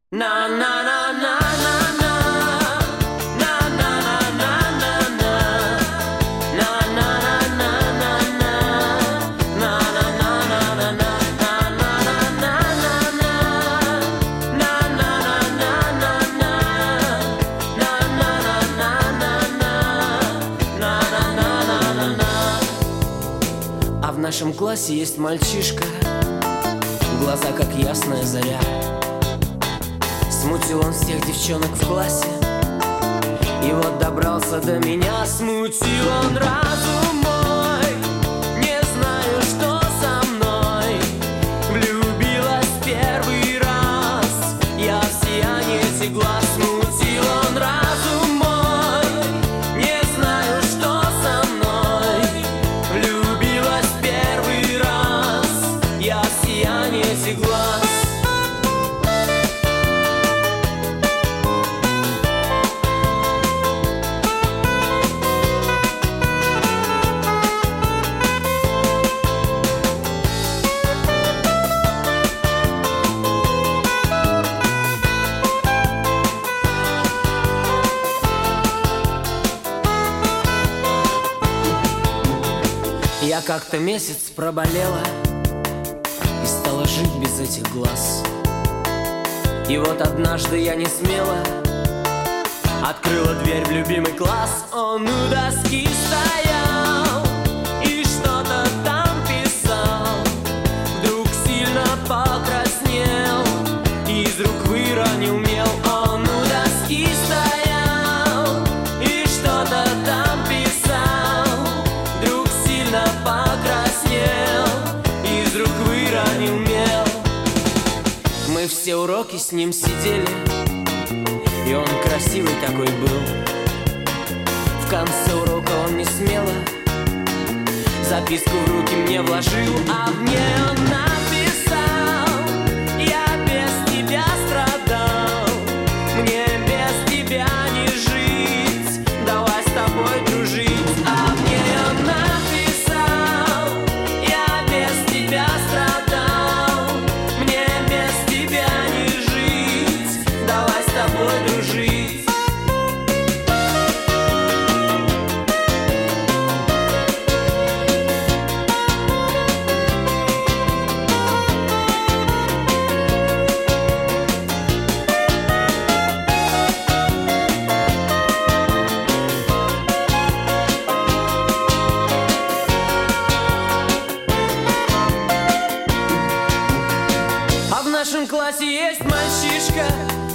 На на на на на на на на на на на на на на А в нашем классе есть мальчишка, глаза как ясная заря. Смутил он всех девчонок в классе, и вот добрался до меня. Смутил он разум мой, не знаю, что со мной. Влюбилась первый раз, я в сиянии этих глаз. Смутил он разум мой, не знаю, что со мной. Влюбилась первый раз, я в сиянии этих глаз. Я как-то месяц проболела и стала жить без этих глаз. И вот однажды я не смело открыла дверь в любимый класс. Он у доски стоял и что-то там писал. Вдруг сильно покраснел и из рук выронил мел. Он у доски стоял и что-то там писал. Вдруг сильно покраснел, из рук выронил мел. Мы все уроки с ним сидели, и он красивый такой был. В конце урока он не смело записку в руки мне вложил, а в ней он написал: я без тебя страдал, мне без тебя не жить, давай с тобой дружить. А в ней он написал: я без тебя страдал, мне без тебя не жить, давай с тобой дружить. А в нашем классе есть мальчишка,